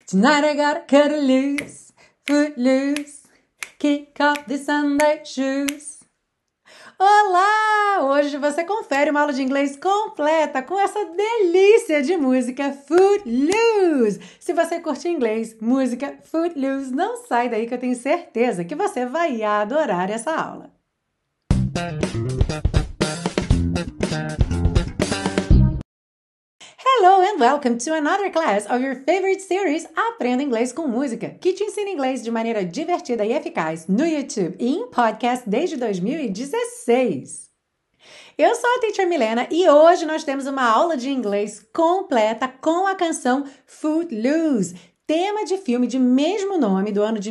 Tonight I gotta cut it loose, foot loose, kick off the Sunday shoes. Olá! Hoje você confere uma aula de inglês completa com essa delícia de música Footloose. Se você curte inglês, música Footloose, não sai daí que eu tenho certeza que você vai adorar essa aula. Hello and welcome to another class of your favorite series Aprenda Inglês com Música, que te ensina inglês de maneira divertida e eficaz no YouTube e em podcast desde 2016. Eu sou a Teacher Milena e hoje nós temos uma aula de inglês completa com a canção Footloose, tema de filme de mesmo nome do ano de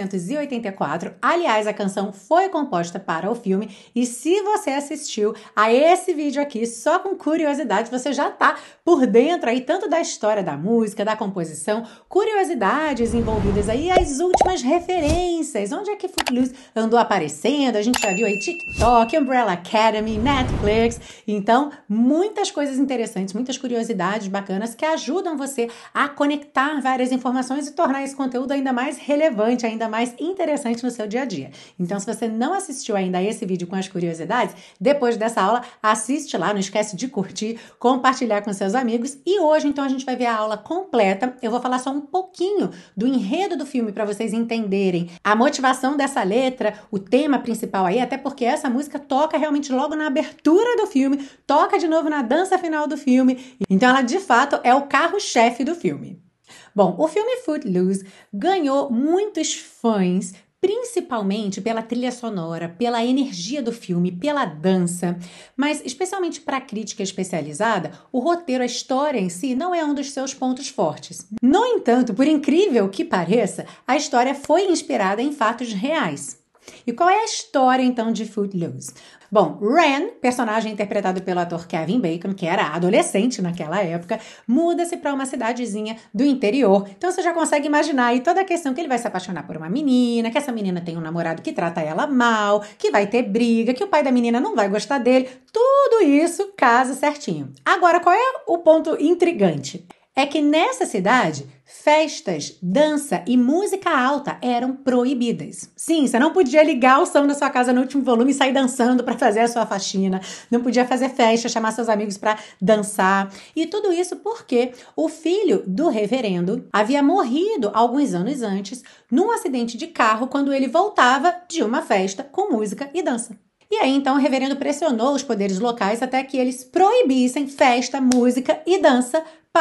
1984. Aliás, a canção foi composta para o filme e se você assistiu a esse vídeo aqui só com curiosidade, você já tá por dentro aí tanto da história da música, da composição, curiosidades envolvidas aí, as últimas referências, onde é que Footloose andou aparecendo, a gente já viu aí TikTok, Umbrella Academy, Netflix, então muitas coisas interessantes, muitas curiosidades bacanas que ajudam você a conectar várias informações e tornar esse conteúdo ainda mais relevante, ainda mais interessante no seu dia a dia. Então, se você não assistiu ainda a esse vídeo com as curiosidades, depois dessa aula, assiste lá, não esquece de curtir, compartilhar com seus amigos. E hoje, então, a gente vai ver a aula completa. Eu vou falar só um pouquinho do enredo do filme para vocês entenderem a motivação dessa letra, o tema principal aí, até porque essa música toca realmente logo na abertura do filme, toca de novo na dança final do filme. Então, ela, de fato, é o carro-chefe do filme. Bom, o filme Footloose ganhou muitos fãs, principalmente pela trilha sonora, pela energia do filme, pela dança, mas especialmente para a crítica especializada, o roteiro, a história em si não é um dos seus pontos fortes. No entanto, por incrível que pareça, a história foi inspirada em fatos reais. E qual é a história, então, de Footloose? Bom, Ren, personagem interpretado pelo ator Kevin Bacon, que era adolescente naquela época, muda-se para uma cidadezinha do interior. Então você já consegue imaginar aí toda a questão que ele vai se apaixonar por uma menina, que essa menina tem um namorado que trata ela mal, que vai ter briga, que o pai da menina não vai gostar dele. Tudo isso casa certinho. Agora, qual é o ponto intrigante? É que nessa cidade, festas, dança e música alta eram proibidas. Sim, você não podia ligar o som da sua casa no último volume e sair dançando para fazer a sua faxina. Não podia fazer festa, chamar seus amigos para dançar. E tudo isso porque o filho do reverendo havia morrido alguns anos antes num acidente de carro quando ele voltava de uma festa com música e dança. E aí, então, o reverendo pressionou os poderes locais até que eles proibissem festa, música e dança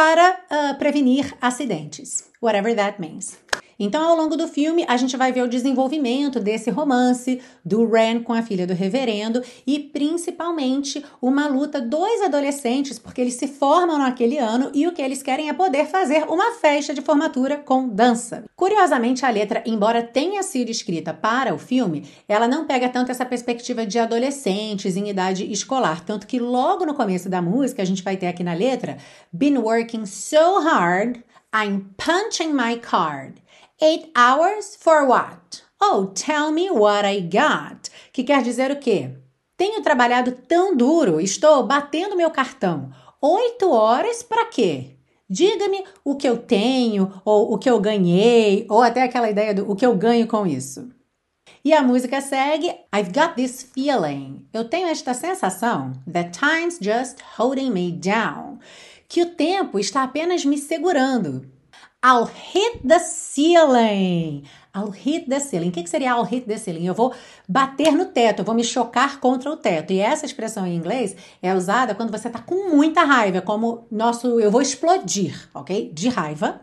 para prevenir acidentes. Whatever that means. Então, ao longo do filme, a gente vai ver o desenvolvimento desse romance do Ren com a filha do reverendo e, principalmente, uma luta dos adolescentes, porque eles se formam naquele ano e o que eles querem é poder fazer uma festa de formatura com dança. Curiosamente, a letra, embora tenha sido escrita para o filme, ela não pega tanto essa perspectiva de adolescentes em idade escolar, tanto que logo no começo da música, a gente vai ter aqui na letra Been working so hard, I'm punching my card. 8 hours for what? Oh, tell me what I got. Que quer dizer o quê? Tenho trabalhado tão duro, estou batendo meu cartão. 8 horas para quê? Diga-me o que eu tenho, ou o que eu ganhei, ou até aquela ideia do o que eu ganho com isso. E a música segue, I've got this feeling. Eu tenho esta sensação, that time's just holding me down. Que o tempo está apenas me segurando. I'll hit the ceiling. I'll hit the ceiling. O que seria I'll hit the ceiling? Eu vou bater no teto, eu vou me chocar contra o teto. E essa expressão em inglês é usada quando você está com muita raiva, como eu vou explodir, ok? De raiva.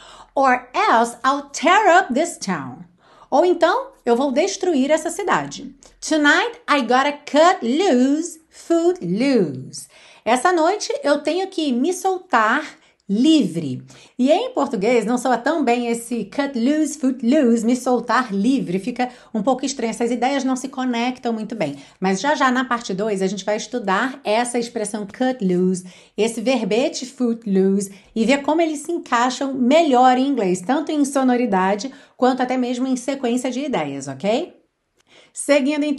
Or else I'll tear up this town. Ou então, eu vou destruir essa cidade. Tonight I gotta cut loose, foot loose. Essa noite eu tenho que me soltar livre. E em português não soa tão bem esse cut loose, foot loose, me soltar livre. Fica um pouco estranho, essas ideias não se conectam muito bem. Mas já na parte 2 a gente vai estudar essa expressão cut loose, esse verbete foot loose e ver como eles se encaixam melhor em inglês, tanto em sonoridade quanto até mesmo em sequência de ideias, ok? Seguindo então,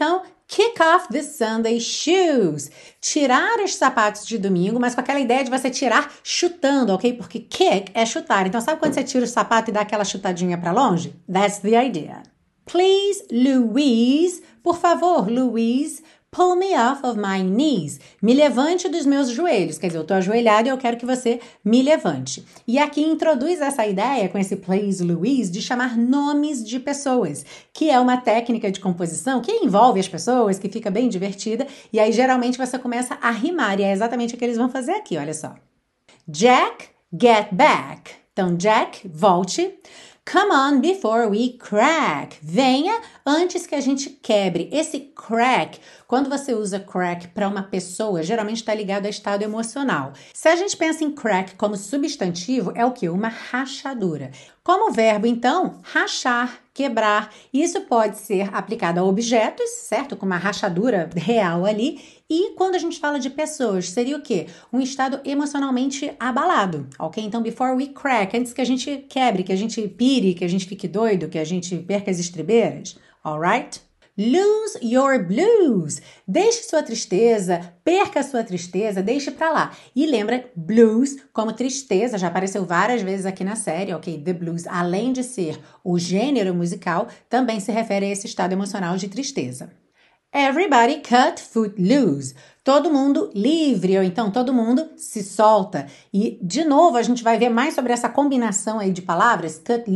Kick off the Sunday shoes. Tirar os sapatos de domingo, mas com aquela ideia de você tirar chutando, ok? Porque kick é chutar. Então, sabe quando você tira o sapato e dá aquela chutadinha pra longe? That's the idea. Please, Louise. Por favor, Louise. Pull me off of my knees. Me levante dos meus joelhos. Quer dizer, eu estou ajoelhada e eu quero que você me levante. E aqui introduz essa ideia com esse Please Louise de chamar nomes de pessoas, que é uma técnica de composição que envolve as pessoas, que fica bem divertida. E aí, geralmente, você começa a rimar. E é exatamente o que eles vão fazer aqui, olha só. Jack, get back. Então, Jack, volte. Come on before we crack. Venha antes que a gente quebre. Esse crack, quando você usa crack para uma pessoa, geralmente está ligado a estado emocional. Se a gente pensa em crack como substantivo, é o quê? Uma rachadura. Como verbo, então, rachar, quebrar. Isso pode ser aplicado a objetos, certo? Com uma rachadura real ali. E quando a gente fala de pessoas, seria o quê? Um estado emocionalmente abalado, ok? Então, before we crack, antes que a gente quebre, que a gente pire, que a gente fique doido, que a gente perca as estribeiras, alright? Lose your blues. Deixe sua tristeza, perca sua tristeza, deixe pra lá. E lembra, blues como tristeza, já apareceu várias vezes aqui na série, ok? The blues, além de ser o gênero musical, também se refere a esse estado emocional de tristeza. Everybody cut foot loose. Todo mundo livre, ou então todo mundo se solta. E, de novo, a gente vai ver mais sobre essa combinação aí de palavras, cut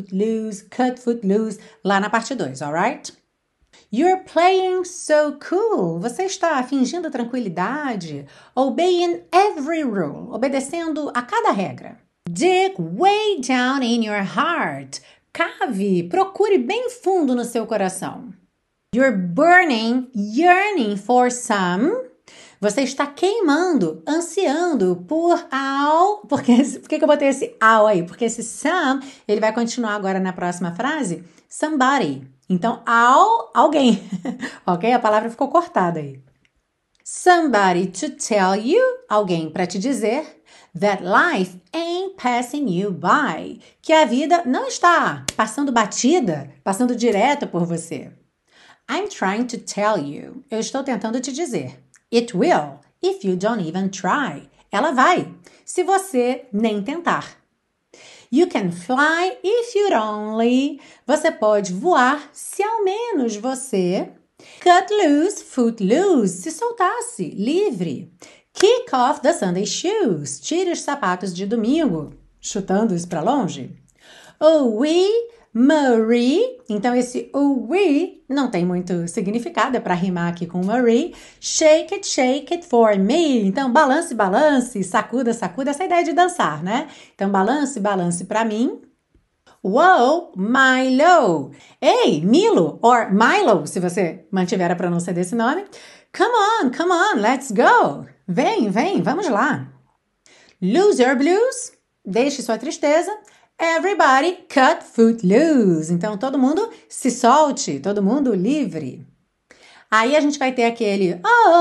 foot loose, lá na parte 2, alright? You're playing so cool. Você está fingindo tranquilidade. Obeying every rule. Obedecendo a cada regra. Dig way down in your heart. Cave, procure bem fundo no seu coração. You're burning, yearning for some. Você está queimando, ansiando por ao. Por que eu botei esse ao aí? Porque esse some, ele vai continuar agora na próxima frase. Somebody. Então, alguém. Ok? A palavra ficou cortada aí. Somebody to tell you. Alguém para te dizer. That life ain't passing you by. Que a vida não está passando batida, passando direto por você. I'm trying to tell you. Eu estou tentando te dizer. It will, if you don't even try. Ela vai, se você nem tentar. You can fly if you'd only. Você pode voar se ao menos você cut loose, foot loose, se soltasse, livre. Kick off the Sunday shoes. Tire os sapatos de domingo, chutando-os para longe. Oh, we Marie, então esse we não tem muito significado, é para rimar aqui com Marie. Shake it for me. Então, balance, balance, sacuda, sacuda, essa ideia de dançar, né? Então, balance, balance para mim. Whoa, Milo. Ei, Milo, or Milo, se você mantiver a pronúncia desse nome. Come on, let's go. Vem, vamos lá. Lose your blues. Deixe sua tristeza. Everybody cut foot loose. Então, todo mundo se solte, todo mundo livre. Aí a gente vai ter aquele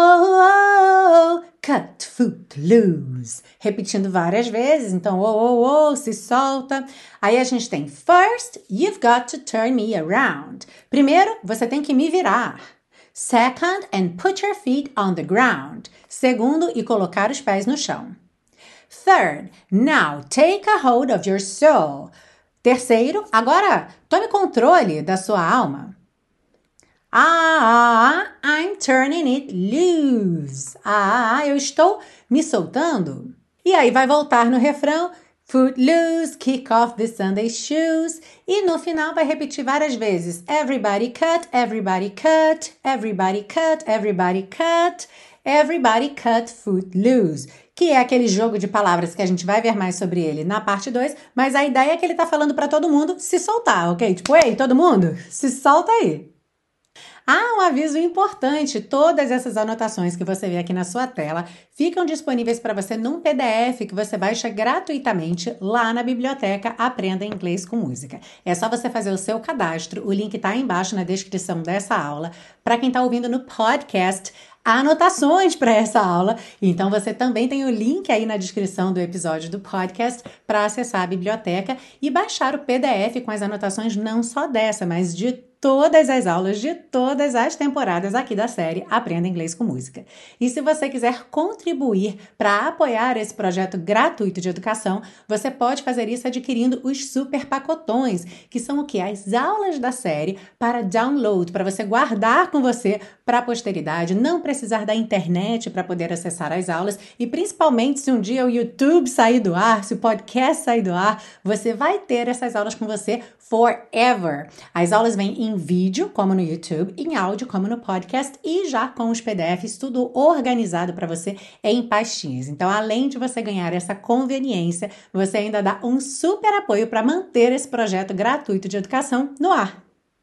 cut foot loose. Repetindo várias vezes. Então, se solta. Aí a gente tem first, you've got to turn me around. Primeiro, você tem que me virar. Second, and put your feet on the ground. Segundo, e colocar os pés no chão. Third, now take a hold of your soul. Terceiro, agora tome controle da sua alma. I'm turning it loose. Eu estou me soltando. E aí vai voltar no refrão. Foot loose, kick off the Sunday shoes. E no final vai repetir várias vezes. Everybody cut, everybody cut, everybody cut, everybody cut, everybody cut foot loose. Que é aquele jogo de palavras que a gente vai ver mais sobre ele na parte 2, mas a ideia é que ele tá falando para todo mundo se soltar, ok? Tipo, ei, todo mundo, se solta aí. Um aviso importante, todas essas anotações que você vê aqui na sua tela ficam disponíveis para você num PDF que você baixa gratuitamente lá na biblioteca Aprenda Inglês com Música. É só você fazer o seu cadastro, o link tá aí embaixo na descrição dessa aula. Para quem tá ouvindo no podcast, anotações para essa aula. Então, você também tem o link aí na descrição do episódio do podcast para acessar a biblioteca e baixar o PDF com as anotações não só dessa, mas de todas as aulas de todas as temporadas aqui da série Aprenda Inglês com Música. E se você quiser contribuir para apoiar esse projeto gratuito de educação, você pode fazer isso adquirindo os super pacotões, que são o quê? As aulas da série para download, para você guardar com você para a posteridade, não precisar da internet para poder acessar as aulas e principalmente se um dia o YouTube sair do ar, se o podcast sair do ar, você vai ter essas aulas com você forever. As aulas vêm em vídeo, como no YouTube, em áudio, como no podcast e já com os PDFs, tudo organizado para você em pastinhas. Então, além de você ganhar essa conveniência, você ainda dá um super apoio para manter esse projeto gratuito de educação no ar.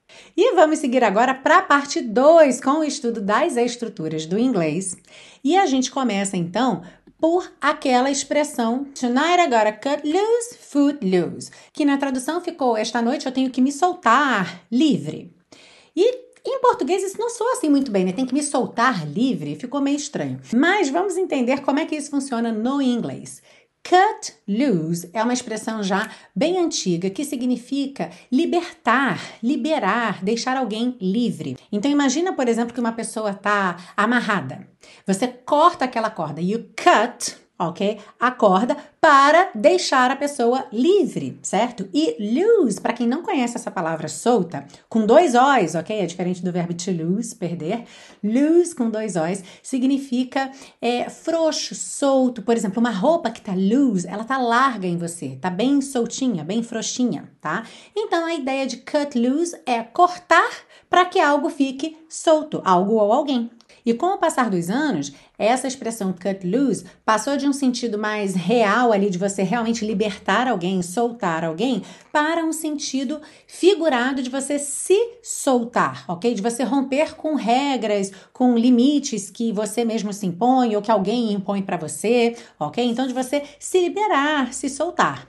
E vamos seguir agora para a parte 2 com o estudo das estruturas do inglês. E a gente começa então por aquela expressão Tonight I gotta cut loose, foot loose, que na tradução ficou esta noite eu tenho que me soltar livre. E em português isso não soa assim muito bem, né? Tem que me soltar livre, ficou meio estranho. Mas vamos entender como é que isso funciona no inglês. Cut loose é uma expressão já bem antiga que significa libertar, liberar, deixar alguém livre. Então imagina, por exemplo, que uma pessoa está amarrada. Você corta aquela corda, you cut, ok? A corda para deixar a pessoa livre, certo? E lose, para quem não conhece essa palavra solta, com 2 O's, ok? É diferente do verbo to lose, perder. Lose com 2 O's significa frouxo, solto. Por exemplo, uma roupa que tá loose, ela tá larga em você, tá bem soltinha, bem frouxinha, tá? Então, a ideia de cut loose é cortar para que algo fique solto, algo ou alguém. E com o passar dos anos, essa expressão cut loose passou de um sentido mais real ali de você realmente libertar alguém, soltar alguém, para um sentido figurado de você se soltar, ok? De você romper com regras, com limites que você mesmo se impõe ou que alguém impõe para você, ok? Então, de você se liberar, se soltar.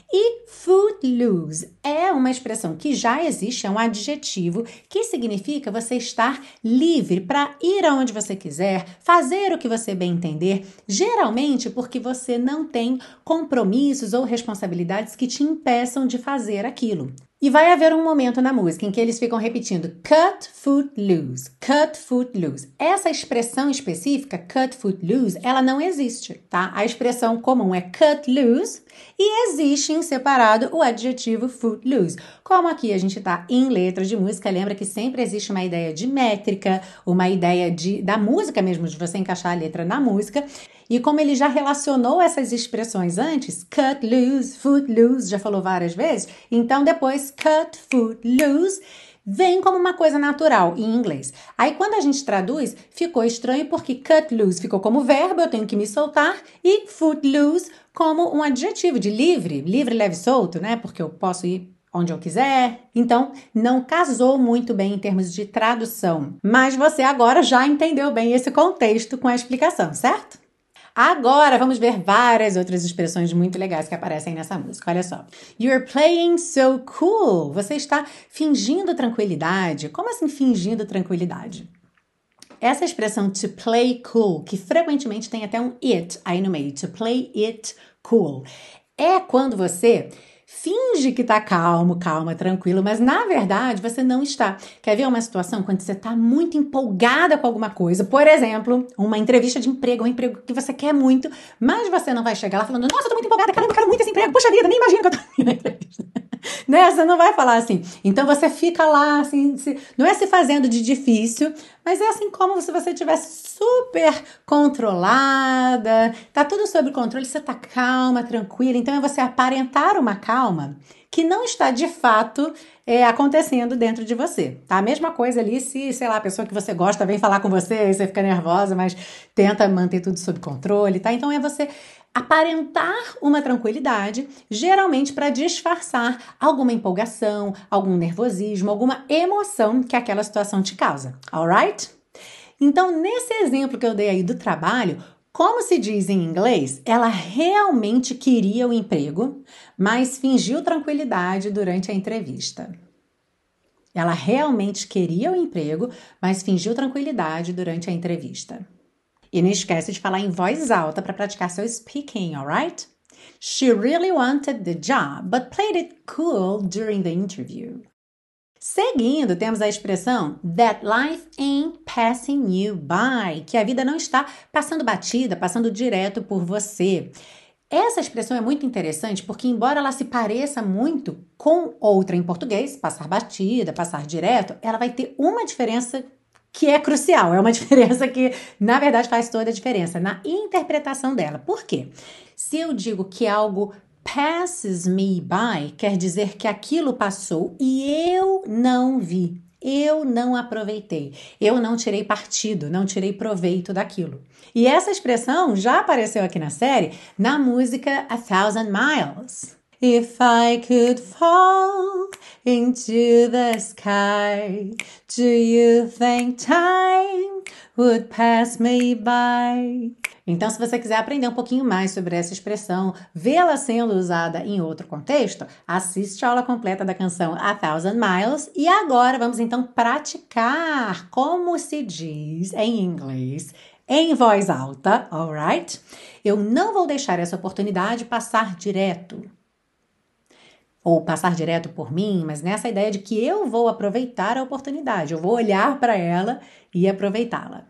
E footloose é uma expressão que já existe, é um adjetivo que significa você estar livre para ir aonde você quiser, fazer o que você bem entender, geralmente porque você não tem compromissos ou responsabilidades que te impeçam de fazer aquilo. E vai haver um momento na música em que eles ficam repetindo cut, foot, loose, cut, foot, loose. Essa expressão específica, cut, foot, loose, ela não existe, tá? A expressão comum é cut loose e existe em separado o adjetivo foot loose. Como aqui a gente tá em letra de música, lembra que sempre existe uma ideia de métrica, uma ideia da música mesmo, de você encaixar a letra na música. E como ele já relacionou essas expressões antes, cut loose, foot loose, já falou várias vezes, então depois cut, foot loose vem como uma coisa natural em inglês. Aí quando a gente traduz, ficou estranho porque cut loose ficou como verbo, eu tenho que me soltar, e foot loose como um adjetivo de livre, livre, leve, solto, né? Porque eu posso ir onde eu quiser. Então, não casou muito bem em termos de tradução. Mas você agora já entendeu bem esse contexto com a explicação, certo? Agora vamos ver várias outras expressões muito legais que aparecem nessa música. Olha só. You're playing so cool. Você está fingindo tranquilidade. Como assim fingindo tranquilidade? Essa expressão to play cool, que frequentemente tem até um it aí no meio. To play it cool. É quando você finge que tá calmo, calma, tranquilo, mas na verdade você não está. Quer ver uma situação quando você tá muito empolgada com alguma coisa? Por exemplo, uma entrevista de emprego, um emprego que você quer muito, mas você não vai chegar lá falando, nossa, eu tô muito empolgada, caramba, eu quero muito esse emprego, poxa vida, nem imagino que eu tô na entrevista. Né? Você não vai falar assim. Então você fica lá, assim, não é se fazendo de difícil, mas é assim como se você estivesse super controlada, tá tudo sob controle, você tá calma, tranquila. Então é você aparentar uma calma que não está de fato acontecendo dentro de você, tá? A mesma coisa ali se, sei lá, a pessoa que você gosta vem falar com você e você fica nervosa, mas tenta manter tudo sob controle, tá? Então é você aparentar uma tranquilidade, geralmente para disfarçar alguma empolgação, algum nervosismo, alguma emoção que aquela situação te causa, alright? Então, nesse exemplo que eu dei aí do trabalho, como se diz em inglês, ela realmente queria o emprego, mas fingiu tranquilidade durante a entrevista. Ela realmente queria o emprego, mas fingiu tranquilidade durante a entrevista. E não esquece de falar em voz alta para praticar seu speaking, alright? She really wanted the job, but played it cool during the interview. Seguindo, temos a expressão that life ain't passing you by, que a vida não está passando batida, passando direto por você. Essa expressão é muito interessante porque, embora ela se pareça muito com outra em português, passar batida, passar direto, ela vai ter uma diferença que é crucial, é uma diferença que, na verdade, faz toda a diferença na interpretação dela. Por quê? Se eu digo que algo passes me by, quer dizer que aquilo passou e eu não vi, eu não aproveitei, eu não tirei partido, não tirei proveito daquilo. E essa expressão já apareceu aqui na série, na música A Thousand Miles. If I could fall into the sky, do you think time would pass me by? Então, se você quiser aprender um pouquinho mais sobre essa expressão, vê-la sendo usada em outro contexto, assiste a aula completa da canção A Thousand Miles. E agora vamos então praticar como se diz em inglês, em voz alta, alright? Eu não vou deixar essa oportunidade passar direto. Ou passar direto por mim, mas nessa ideia de que eu vou aproveitar a oportunidade, eu vou olhar para ela e aproveitá-la.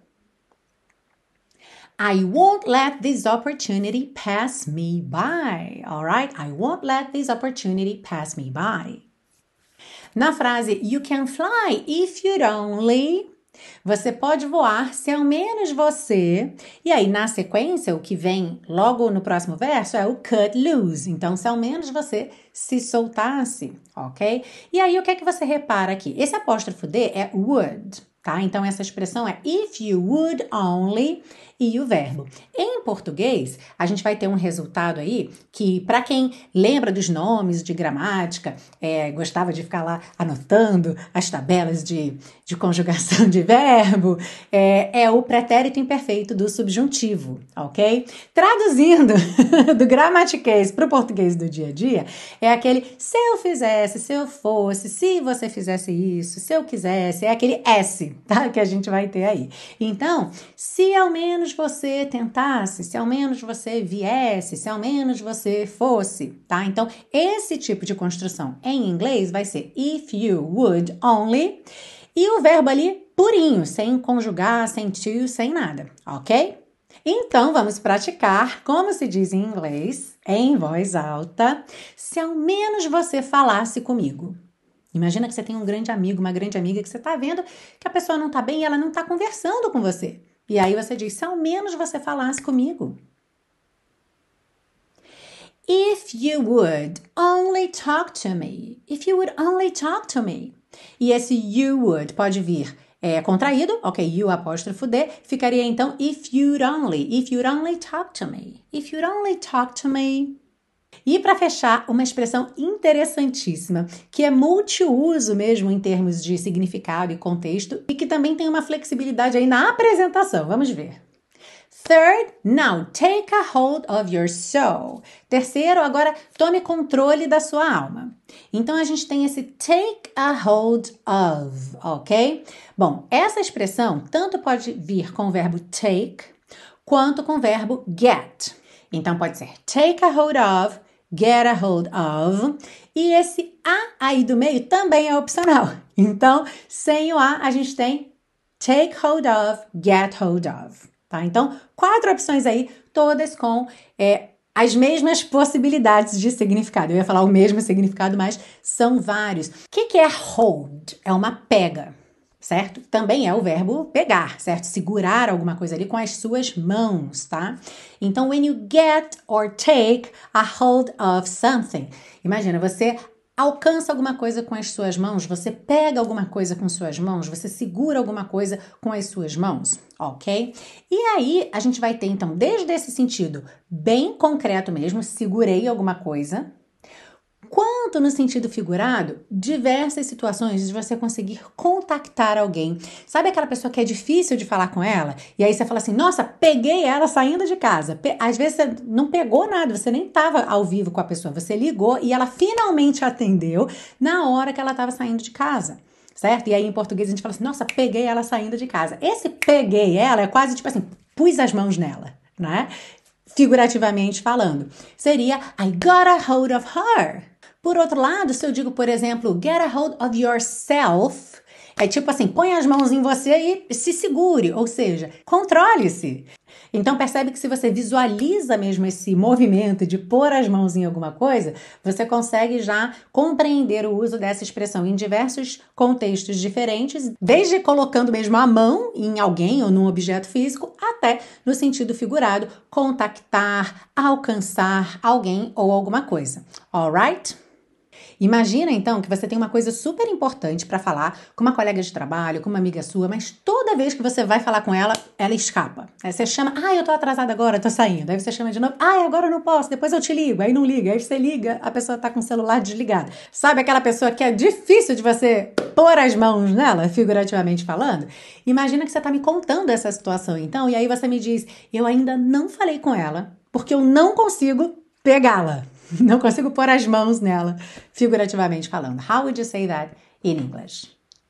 I won't let this opportunity pass me by, alright? I won't let this opportunity pass me by. Na frase you can fly if you'd only, você pode voar se ao menos você... E aí, na sequência, o que vem logo no próximo verso é o cut loose. Então, se ao menos você se soltasse, ok? E aí, o que é que você repara aqui? Esse apóstrofo D é would, tá? Então, essa expressão é if you would only e o verbo. Em português, a gente vai ter um resultado aí que, para quem lembra dos nomes de gramática, gostava de ficar lá anotando as tabelas de conjugação de verbo, é o pretérito imperfeito do subjuntivo, ok? Traduzindo do gramatiquês para o português do dia a dia, é aquele se eu fizesse, se eu fosse, se você fizesse isso, se eu quisesse, é aquele S, tá? Que a gente vai ter aí. Então, se ao menos você tentasse, se ao menos você viesse, se ao menos você fosse, tá? Então, esse tipo de construção em inglês vai ser if you would only, e o verbo ali purinho, sem conjugar, sem to, sem nada, ok? Então, vamos praticar como se diz em inglês, em voz alta, se ao menos você falasse comigo. Imagina que você tem um grande amigo, uma grande amiga, que você está vendo que a pessoa não está bem e ela não está conversando com você. E aí você diz, se ao menos você falasse comigo. If you would only talk to me. If you would only talk to me. E esse you would pode vir contraído, ok, you apóstrofo D, ficaria então if you'd only talk to me. If you'd only talk to me. E para fechar, uma expressão interessantíssima, que é multiuso mesmo em termos de significado e contexto, e que também tem uma flexibilidade aí na apresentação. Vamos ver. Third, now take a hold of your soul. Terceiro, agora tome controle da sua alma. Então, a gente tem esse take a hold of, ok? Bom, essa expressão tanto pode vir com o verbo take, quanto com o verbo get. Então, pode ser take a hold of, get a hold of. E esse a aí do meio também é opcional. Então, sem o a gente tem take hold of, get hold of. Tá? Então, 4 opções aí, todas com as mesmas possibilidades de significado. Eu ia falar o mesmo significado, mas são vários. O que é hold? É uma pega, certo? Também é o verbo pegar, certo? Segurar alguma coisa ali com as suas mãos, tá? Então, when you get or take a hold of something. Imagina, você alcança alguma coisa com as suas mãos, você pega alguma coisa com suas mãos, você segura alguma coisa com as suas mãos, ok? E aí, a gente vai ter, então, desde esse sentido bem concreto mesmo, segurei alguma coisa, quanto no sentido figurado, diversas situações de você conseguir contactar alguém. Sabe aquela pessoa que é difícil de falar com ela? E aí você fala assim, nossa, peguei ela saindo de casa. Às vezes você não pegou nada, você nem estava ao vivo com a pessoa, você ligou e ela finalmente atendeu na hora que ela estava saindo de casa. Certo? E aí em português a gente fala assim, nossa, peguei ela saindo de casa. Esse peguei ela é quase tipo assim, pus as mãos nela, né? Figurativamente falando. Seria I got a hold of her. Por outro lado, se eu digo, por exemplo, get a hold of yourself, é tipo assim, põe as mãos em você e se segure, ou seja, controle-se. Então percebe que se você visualiza mesmo esse movimento de pôr as mãos em alguma coisa, você consegue já compreender o uso dessa expressão em diversos contextos diferentes, desde colocando mesmo a mão em alguém ou num objeto físico, até no sentido figurado, contactar, alcançar alguém ou alguma coisa. Alright? Imagina, então, que você tem uma coisa super importante para falar com uma colega de trabalho, com uma amiga sua, mas toda vez que você vai falar com ela, ela escapa. Aí você chama, eu tô atrasada agora, tô saindo. Aí você chama de novo, agora eu não posso, depois eu te ligo. Aí não liga, aí você liga, a pessoa tá com o celular desligado. Sabe aquela pessoa que é difícil de você pôr as mãos nela, figurativamente falando? Imagina que você tá me contando essa situação, então, e aí você me diz, eu ainda não falei com ela, porque eu não consigo pegá-la. Não consigo pôr as mãos nela, figurativamente falando. How would you say that in English?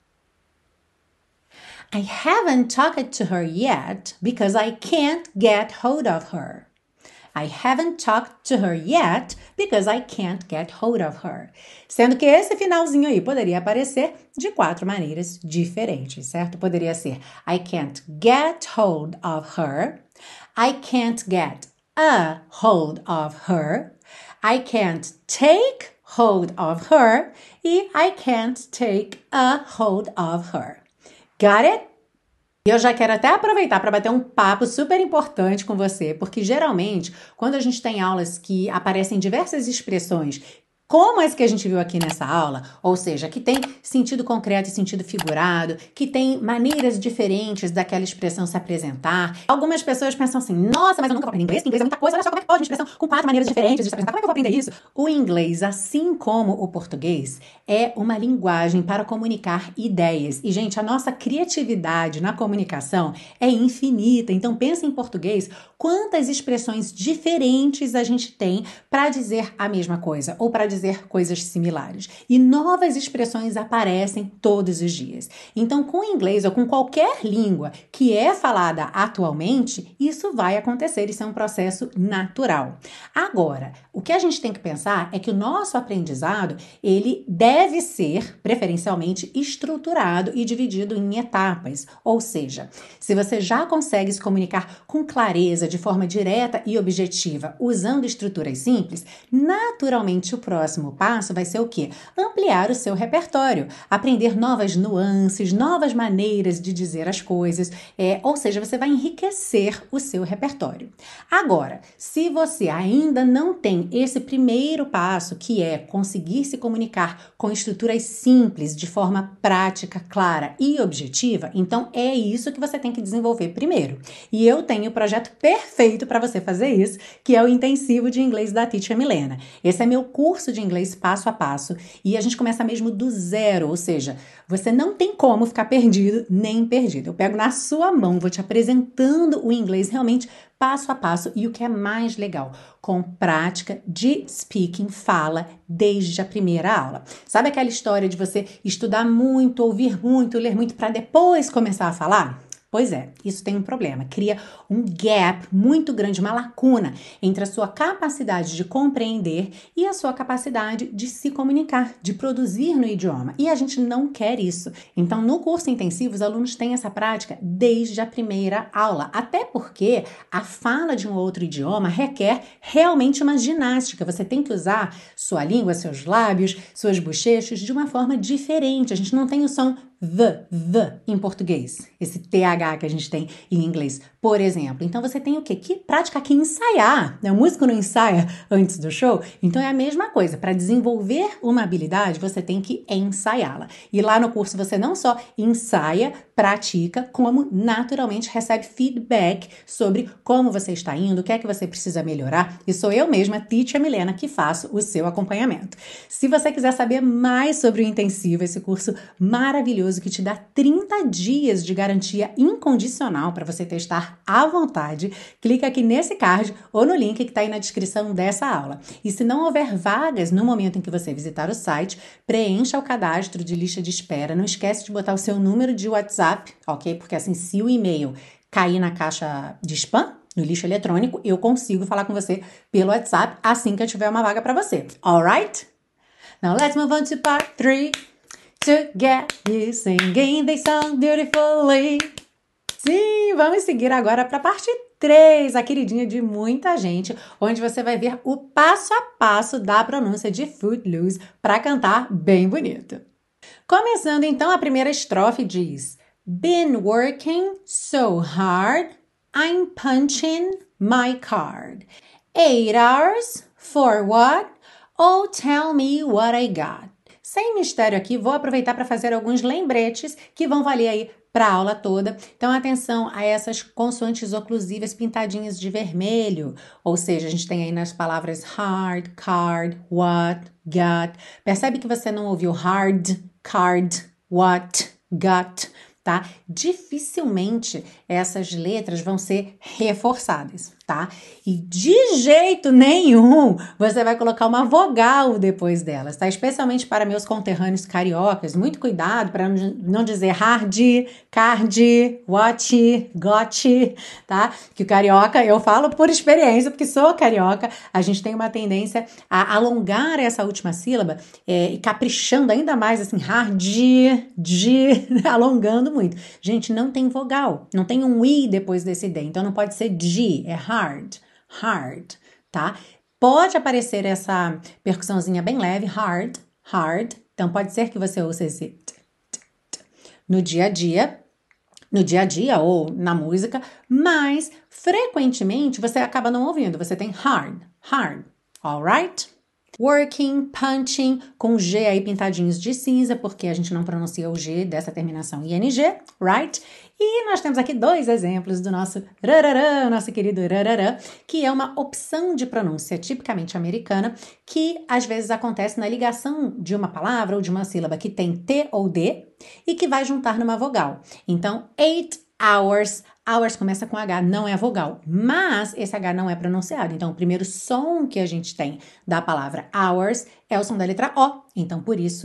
I haven't talked to her yet because I can't get hold of her. I haven't talked to her yet because I can't get hold of her. Sendo que esse finalzinho aí poderia aparecer de 4 maneiras diferentes, certo? Poderia ser I can't get hold of her. I can't get a hold of her. I can't take hold of her e I can't take a hold of her. Got it? E eu já quero até aproveitar para bater um papo super importante com você, porque geralmente, quando a gente tem aulas que aparecem diversas expressões, como essa que a gente viu aqui nessa aula, ou seja, que tem sentido concreto e sentido figurado, que tem maneiras diferentes daquela expressão se apresentar. Algumas pessoas pensam assim, nossa, mas eu nunca vou aprender inglês, que inglês é muita coisa, olha só como é que pode uma expressão com 4 maneiras diferentes de se apresentar, como é que eu vou aprender isso? O inglês, assim como o português, é uma linguagem para comunicar ideias. E, gente, a nossa criatividade na comunicação é infinita. Então, pensa em português, quantas expressões diferentes a gente tem para dizer a mesma coisa, ou para dizer coisas similares. E novas expressões aparecem todos os dias. Então, com o inglês ou com qualquer língua que é falada atualmente, isso vai acontecer, isso é um processo natural. Agora, o que a gente tem que pensar é que o nosso aprendizado, ele deve ser, preferencialmente, estruturado e dividido em etapas. Ou seja, se você já consegue se comunicar com clareza, de forma direta e objetiva, usando estruturas simples, naturalmente o próximo passo vai ser o quê? Ampliar o seu repertório, aprender novas nuances, novas maneiras de dizer as coisas, ou seja, você vai enriquecer o seu repertório. Agora, se você ainda não tem esse primeiro passo, que é conseguir se comunicar com estruturas simples, de forma prática, clara e objetiva, então é isso que você tem que desenvolver primeiro. E eu tenho o projeto perfeito para você fazer isso, que é o Intensivo de Inglês da Teacher Milena. Esse é meu curso de inglês passo a passo e a gente começa mesmo do zero, ou seja, você não tem como ficar perdido nem perdido. Eu pego na sua mão, vou te apresentando o inglês realmente passo a passo e o que é mais legal, com prática de speaking, fala desde a primeira aula. Sabe aquela história de você estudar muito, ouvir muito, ler muito para depois começar a falar? Pois é, isso tem um problema, cria um gap muito grande, uma lacuna entre a sua capacidade de compreender e a sua capacidade de se comunicar, de produzir no idioma. E a gente não quer isso. Então, no curso intensivo, os alunos têm essa prática desde a primeira aula, até porque a fala de um outro idioma requer realmente uma ginástica. Você tem que usar sua língua, seus lábios, suas bochechas de uma forma diferente. A gente não tem o som the em português, esse TH que a gente tem em inglês, por exemplo. Então você tem o quê? Que prática que ensaiar, né? O músico não ensaia antes do show, então é a mesma coisa. Para desenvolver uma habilidade, você tem que ensaiá-la. E lá no curso você não só ensaia, pratica, como naturalmente recebe feedback sobre como você está indo, o que é que você precisa melhorar. E sou eu mesma, Teacher Milena, que faço o seu acompanhamento. Se você quiser saber mais sobre o intensivo, esse curso maravilhoso que te dá 30 dias de garantia incondicional para você testar à vontade, clica aqui nesse card ou no link que está aí na descrição dessa aula. E se não houver vagas no momento em que você visitar o site, preencha o cadastro de lista de espera. Não esquece de botar o seu número de WhatsApp, ok? Porque assim, se o e-mail cair na caixa de spam, no lixo eletrônico, eu consigo falar com você pelo WhatsApp assim que eu tiver uma vaga para você. Alright? Now let's move on to part 3. To get you singing this song beautifully. Sim, vamos seguir agora para a parte 3, a queridinha de muita gente, onde você vai ver o passo a passo da pronúncia de Footloose para cantar bem bonito. Começando então, a primeira estrofe diz: Been working so hard, I'm punching my card. 8 hours for what? Oh, tell me what I got. Sem mistério aqui, vou aproveitar para fazer alguns lembretes que vão valer aí para a aula toda. Então, atenção a essas consoantes oclusivas pintadinhas de vermelho. Ou seja, a gente tem aí nas palavras hard, card, what, got. Percebe que você não ouviu hard, card, what, got, tá? Dificilmente essas letras vão ser reforçadas, tá? E de jeito nenhum você vai colocar uma vogal depois delas, tá? Especialmente para meus conterrâneos cariocas, muito cuidado para não dizer hard, card, what, got, tá? Que o carioca, eu falo por experiência, porque sou carioca, a gente tem uma tendência a alongar essa última sílaba e caprichando ainda mais, assim, hard, de, alongando muito. Gente, não tem vogal, não tem um i depois desse d, então não pode ser de, é hard, hard, tá? Pode aparecer essa percussãozinha bem leve, hard, hard, então pode ser que você ouça esse no dia a dia ou na música, mas frequentemente você acaba não ouvindo, você tem hard, hard, alright? Working, punching, com G aí pintadinhos de cinza, porque a gente não pronuncia o G dessa terminação ING, right? E nós temos aqui 2 exemplos do nosso rararã, nosso querido rararã, que é uma opção de pronúncia tipicamente americana, que às vezes acontece na ligação de uma palavra ou de uma sílaba que tem T ou D e que vai juntar numa vogal. Então, 8 hours, hours começa com H, não é a vogal, mas esse H não é pronunciado. Então, o primeiro som que a gente tem da palavra hours é o som da letra O. Então, por isso,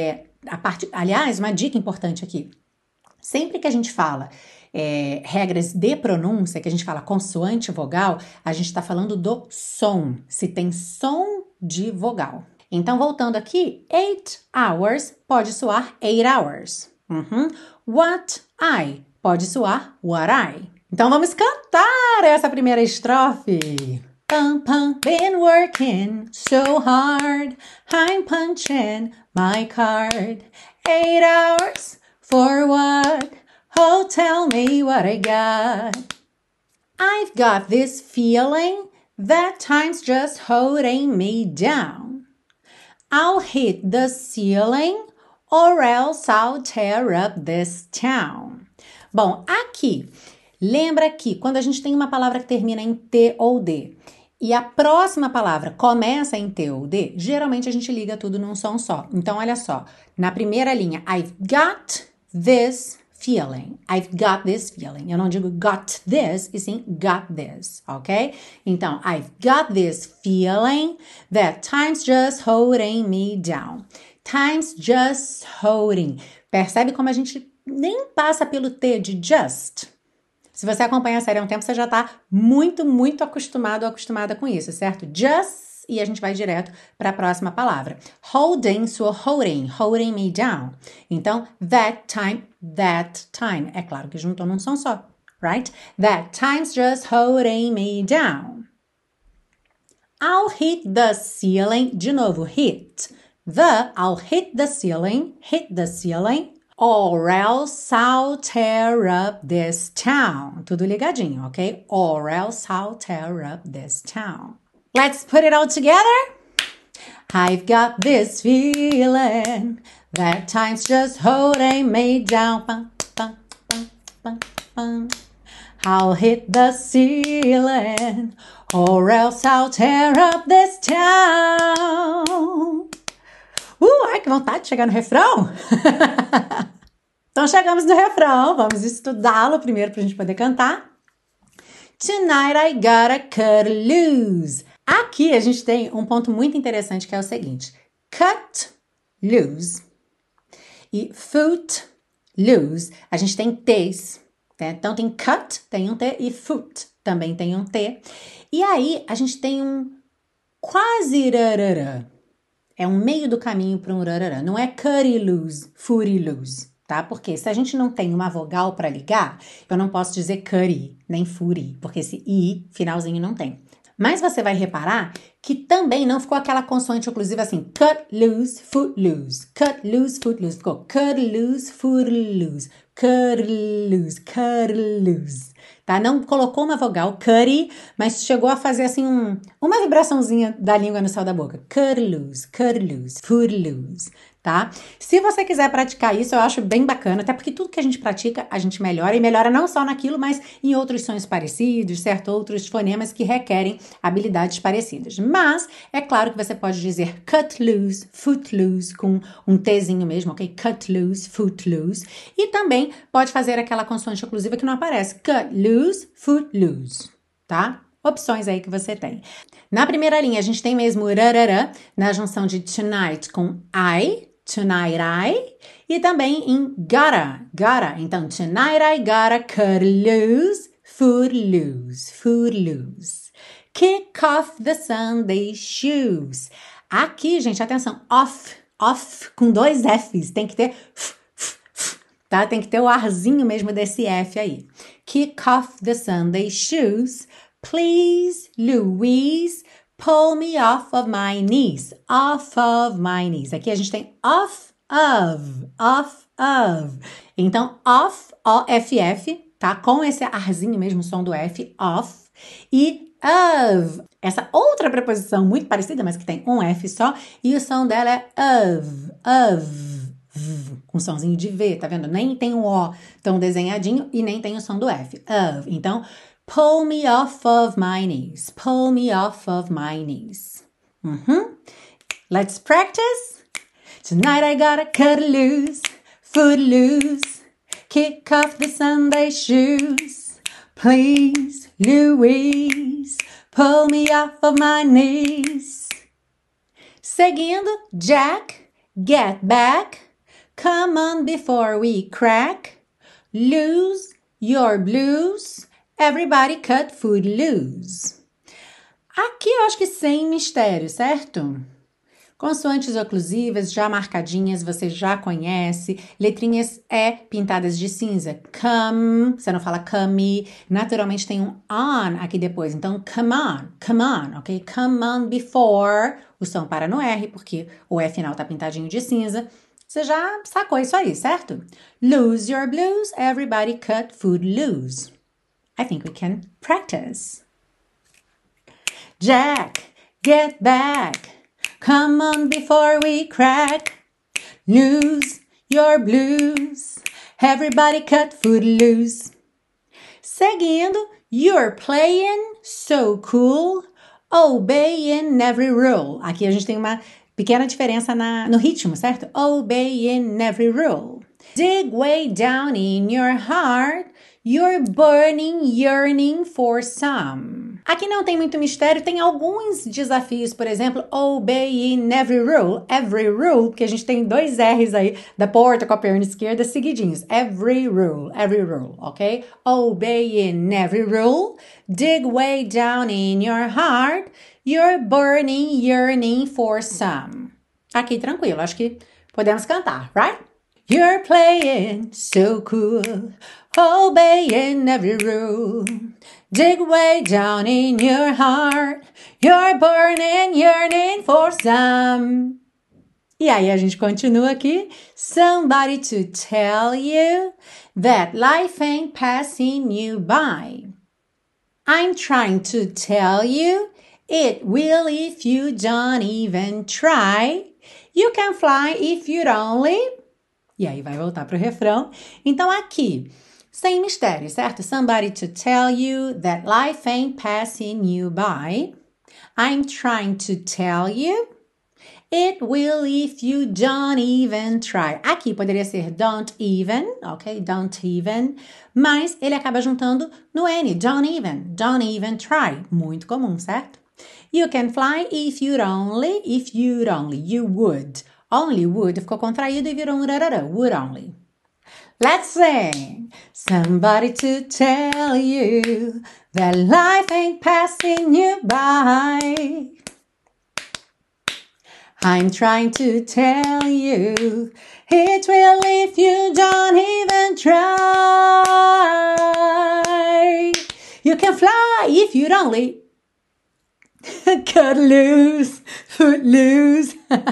aliás, uma dica importante aqui. Sempre que a gente fala regras de pronúncia, que a gente fala consoante vogal, a gente está falando do som, se tem som de vogal. Então, voltando aqui, 8 hours pode soar 8 hours. What I pode soar what I. Então, vamos cantar essa primeira estrofe. Pum, pum, been working so hard, I'm punching my card. 8 hours for what? Oh, tell me what I got. I've got this feeling that time's just holding me down. I'll hit the ceiling or else I'll tear up this town. Bom, aqui, lembra que quando a gente tem uma palavra que termina em T ou D e a próxima palavra começa em T ou D, geralmente a gente liga tudo num som só. Então, olha só, na primeira linha, I've got this feeling. I've got this feeling. Eu não digo got this, e sim got this, ok? Então, I've got this feeling that time's just holding me down. Time's just holding. Percebe como a gente nem passa pelo T de just? Se você acompanha a série há um tempo, você já está muito, muito acostumado ou acostumada com isso, certo? Just, e a gente vai direto para a próxima palavra. Holding, sua holding me down. Então, that time. É claro que juntou num som só, right? That time's just holding me down. I'll hit the ceiling. De novo, hit. I'll hit the ceiling. Or else I'll tear up this town. Tudo ligadinho, ok? Or else I'll tear up this town. Let's put it all together. I've got this feeling that time's just holding me down. Bum, bum, bum, bum, bum. I'll hit the ceiling or else I'll tear up this town. Ai, que vontade de chegar no refrão! Então, chegamos no refrão. Vamos estudá-lo primeiro para a gente poder cantar. Tonight I gotta cut loose. Aqui a gente tem um ponto muito interessante que é o seguinte. Cut loose e foot loose. A gente tem T's. Né? Então, tem cut, tem um T, e foot também tem um T. E aí, a gente tem um quase rarará. É um meio do caminho para um rarará. Não é curry lose, footy lose, tá? Porque se a gente não tem uma vogal para ligar, eu não posso dizer curry, nem footy, porque esse i, finalzinho, não tem. Mas você vai reparar que também não ficou aquela consoante oclusiva assim, cut loose, foot loose, cut loose, foot loose. Ficou cut loose, foot loose, cut loose, cut loose. Tá? Não colocou uma vogal, cutty, mas chegou a fazer assim uma vibraçãozinha da língua no céu da boca. Cut loose, foot loose. Tá? Se você quiser praticar isso, eu acho bem bacana, até porque tudo que a gente pratica, a gente melhora, e melhora não só naquilo, mas em outros sons parecidos, certo? Outros fonemas que requerem habilidades parecidas. Mas, é claro que você pode dizer cut loose, foot loose, com um Tzinho mesmo, ok? Cut loose, foot loose. E também pode fazer aquela consoante oclusiva que não aparece. Cut loose, foot loose, tá? Opções aí que você tem. Na primeira linha, a gente tem mesmo o rarará, na junção de tonight com I, tonight I, e também em gotta. Então, tonight I gotta cut loose, foot loose, foot loose. Kick off the Sunday shoes. Aqui, gente, atenção, off com 2 Fs, tem que ter tá? Tem que ter o arzinho mesmo desse F aí. Kick off the Sunday shoes. Please, Louise, pull me off of my knees. Off of my knees. Aqui a gente tem off of. Então, off, O-F-F, tá? Com esse arzinho mesmo, o som do F, off. E of. Essa outra preposição muito parecida, mas que tem um F só. E o som dela é of. Com somzinho de V, tá vendo? Nem tem um O tão desenhadinho e nem tem o som do F. Of. Então, pull me off of my knees. Pull me off of my knees. Let's practice. Tonight I gotta cut loose, foot loose, kick off the Sunday shoes. Please, Louise, pull me off of my knees. Seguindo, Jack, get back. Come on before we crack. Lose your blues. Everybody cut foot loose. Aqui eu acho que sem mistério, certo? Consoantes oclusivas já marcadinhas, você já conhece. Letrinhas E pintadas de cinza. Come, você não fala come. Naturalmente tem um on aqui depois. Então, come on, ok? Come on before. O som para no R, porque o E final tá pintadinho de cinza. Você já sacou isso aí, certo? Lose your blues, everybody cut foot loose. I think we can practice. Jack, get back. Come on before we crack. Lose your blues, everybody cut foot loose. Seguindo, you're playing so cool, obeying every rule. Aqui a gente tem uma pequena diferença no ritmo, certo? Obeying every rule. Dig way down in your heart, you're burning, yearning for some. Aqui não tem muito mistério, tem alguns desafios, por exemplo, obeying every rule, porque a gente tem 2 R's aí da porta com a perna esquerda seguidinhos. Every rule, ok? Obeying every rule, dig way down in your heart, you're burning, yearning for some. Aqui tranquilo, acho que podemos cantar, right? You're playing so cool, obeying every rule. Dig way down in your heart, you're burning, yearning for some. E aí a gente continua aqui. Somebody to tell you that life ain't passing you by. I'm trying to tell you it will if you don't even try. You can fly if you'd only... E aí vai voltar pro refrão. Então aqui, sem mistério, certo? Somebody to tell you that life ain't passing you by. I'm trying to tell you it will if you don't even try. Aqui poderia ser don't even, ok? Don't even. Mas ele acaba juntando no N. Don't even try. Muito comum, certo? You can fly if you'd only, you would. Only would ficou contraído e virou um rarará. Would only. Let's sing. Somebody to tell you that life ain't passing you by. I'm trying to tell you, it will if you don't even try. You can fly if you'd only cut loose, foot loose.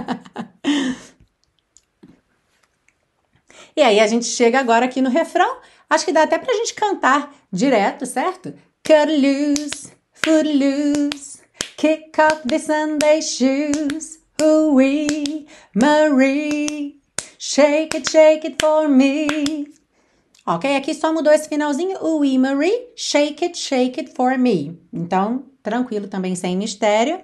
E aí a gente chega agora aqui no refrão. Acho que dá até pra gente cantar direto, certo? Cut loose, foot loose, kick off the Sunday shoes. Ooh-wee, Marie, shake it for me. Ok, aqui só mudou esse finalzinho. Ooh-wee, Marie, shake it for me. Então, tranquilo também, sem mistério.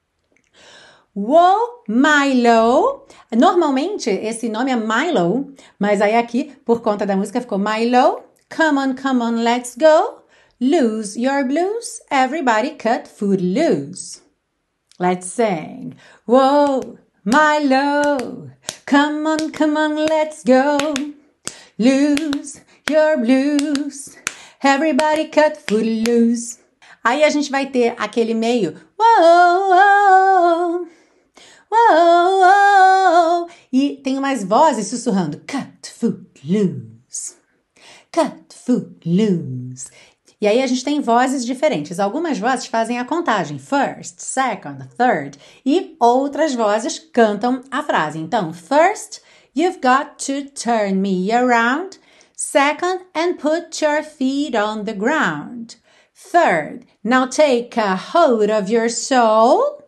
Whoa, Milo. Normalmente, esse nome é Milo, mas aí aqui, por conta da música, ficou Milo. Come on, let's go. Lose your blues, everybody cut foot loose. Let's sing. Whoa, Milo. Come on, let's go. Lose your blues, everybody cut foot loose. Aí a gente vai ter aquele meio. Whoa, whoa, whoa. E tem umas vozes sussurrando. Cut foot loose. Cut foot loose. E aí a gente tem vozes diferentes. Algumas vozes fazem a contagem. First, second, third. E outras vozes cantam a frase. Então, first, you've got to turn me around. Second, and put your feet on the ground. Third, now take a hold of your soul.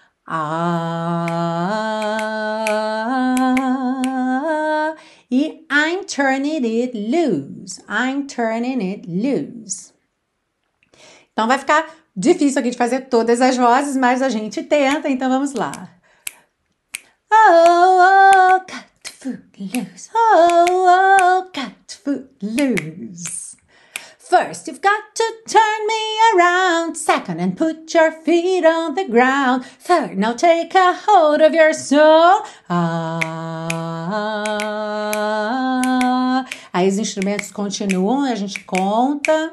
E I'm turning it loose. I'm turning it loose. Então vai ficar difícil aqui de fazer todas as vozes, mas a gente tenta, então vamos lá. Oh, cut foot loose. Oh, cut foot loose. First, you've got to turn me around. Second, and put your feet on the ground. Third, now take a hold of your soul. Aí os instrumentos continuam, a gente conta.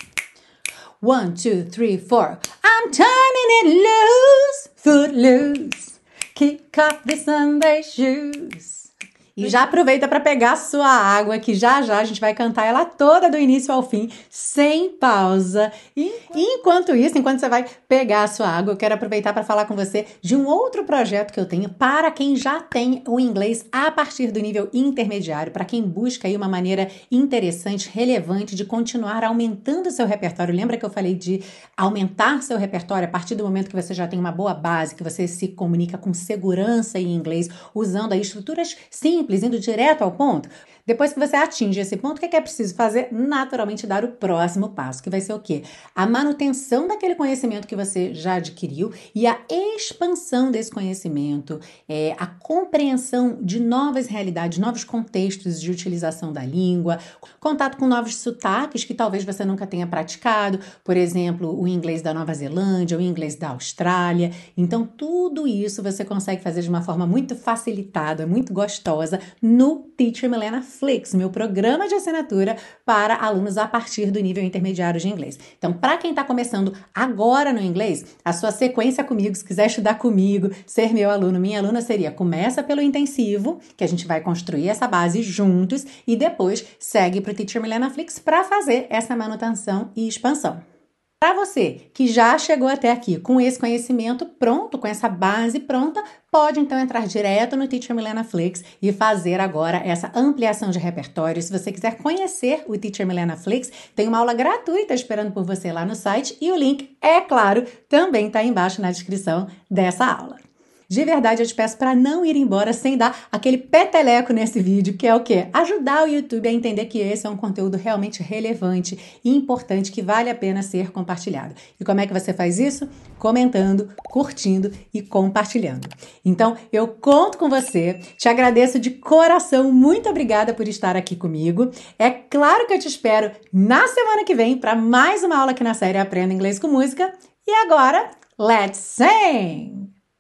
1, 2, 3, 4. I'm turning it loose, foot loose. Kick off the Sunday shoes. E já aproveita para pegar sua água, que já a gente vai cantar ela toda do início ao fim, sem pausa. E enquanto isso, enquanto você vai pegar a sua água, eu quero aproveitar para falar com você de um outro projeto que eu tenho para quem já tem o inglês a partir do nível intermediário, para quem busca aí uma maneira interessante, relevante de continuar aumentando o seu repertório. Lembra que eu falei de aumentar seu repertório a partir do momento que você já tem uma boa base, que você se comunica com segurança em inglês, usando aí estruturas simples, indo direto ao ponto? Depois que você atinge esse ponto, o que é preciso fazer? Naturalmente dar o próximo passo, que vai ser o quê? A manutenção daquele conhecimento que você já adquiriu e a expansão desse conhecimento, a compreensão de novas realidades, novos contextos de utilização da língua, contato com novos sotaques que talvez você nunca tenha praticado, por exemplo, o inglês da Nova Zelândia, o inglês da Austrália. Então, tudo isso você consegue fazer de uma forma muito facilitada, muito gostosa no Teacher Milena Flix, meu programa de assinatura para alunos a partir do nível intermediário de inglês. Então, para quem está começando agora no inglês, a sua sequência comigo, se quiser estudar comigo, ser meu aluno, minha aluna, seria: começa pelo intensivo, que a gente vai construir essa base juntos, e depois segue para o Teacher Milena Flix para fazer essa manutenção e expansão. Para você que já chegou até aqui com esse conhecimento pronto, com essa base pronta, pode então entrar direto no Teacher Milena Flix e fazer agora essa ampliação de repertório. Se você quiser conhecer o Teacher Milena Flix, tem uma aula gratuita esperando por você lá no site e o link, é claro, também está embaixo na descrição dessa aula. De verdade, eu te peço para não ir embora sem dar aquele peteleco nesse vídeo, que é o quê? Ajudar o YouTube a entender que esse é um conteúdo realmente relevante e importante que vale a pena ser compartilhado. E como é que você faz isso? Comentando, curtindo e compartilhando. Então, eu conto com você, te agradeço de coração, muito obrigada por estar aqui comigo. É claro que eu te espero na semana que vem para mais uma aula aqui na série Aprenda Inglês com Música. E agora, let's sing!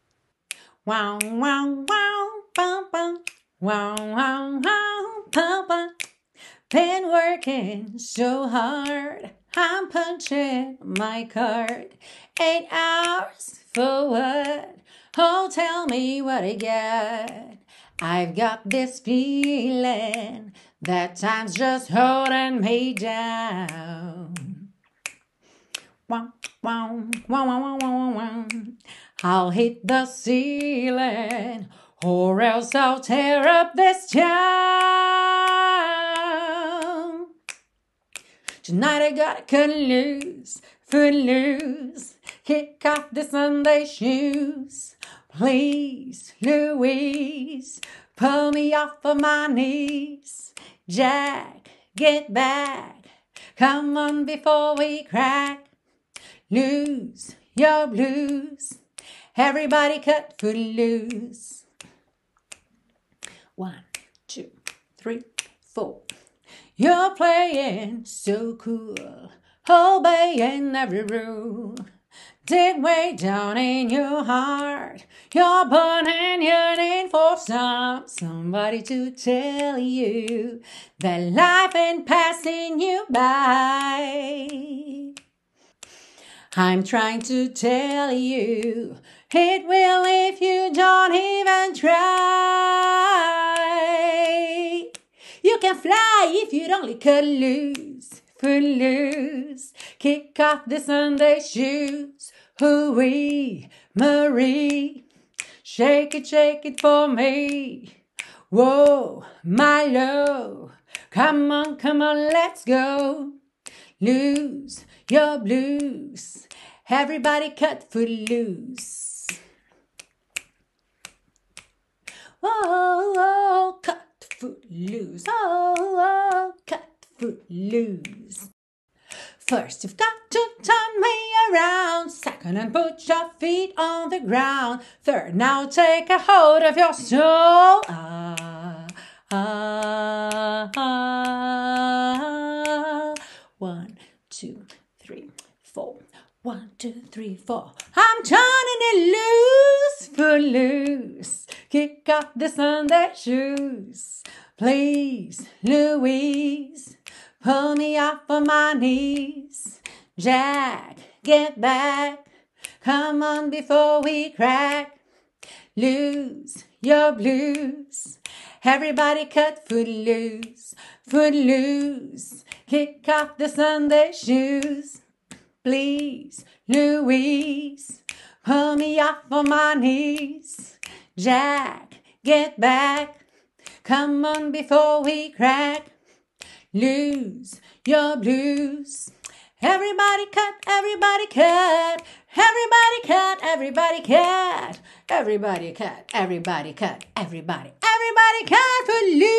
Wow, wow, wow, bum, bum. Wow, wow, wow, bum, bum. Been working so hard, I'm punching my card. 8 hours for what? Oh, tell me what I got. I've got this feeling that time's just holding me down. Wow, wow, wow, wow, wow, wow, wow. I'll hit the ceiling, or else I'll tear up this town. Tonight I gotta cut loose, foot loose, kick off the Sunday shoes. Please, Louise, pull me off of my knees. Jack, get back, come on before we crack. Lose your blues, everybody cut foot loose. 1, 2, 3, 4. You're playing so cool, obeying every rule. Deep way down in your heart, you're burning, yearning for somebody to tell you that life ain't passing you by. I'm trying to tell you, it will if you don't even try. You can fly if you'd only cut loose, foot loose, kick off the Sunday shoes. Hooey, Marie, shake it for me. Whoa, Milo, come on, let's go. Lose your blues, everybody cut foot loose. Oh, cut foot loose. Oh, cut foot loose. First, you've got to turn me around. Second, and put your feet on the ground. Third, now take a hold of your soul. 1, 2, 3, 4. 1, 2, 3, 4. I'm turning it loose, foot loose. Kick off the Sunday shoes. Please, Louise, pull me off of my knees. Jack, get back. Come on before we crack. Lose your blues. Everybody cut foot loose, foot loose. Kick off the Sunday shoes. Please, Louise, pull me off of my knees. Jack, get back. Come on before we crack. Lose your blues. Everybody cut, everybody cut. Everybody cut, everybody cut. Everybody cut, everybody cut. Everybody cut for loose.